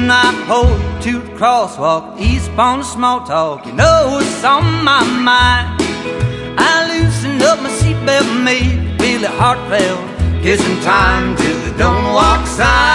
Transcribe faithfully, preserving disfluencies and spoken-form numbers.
I pulled to the crosswalk, east on the small talk. You know what's on my mind. I loosened up my seatbelt, made really heartfelt, kissing time till the don't walk sign.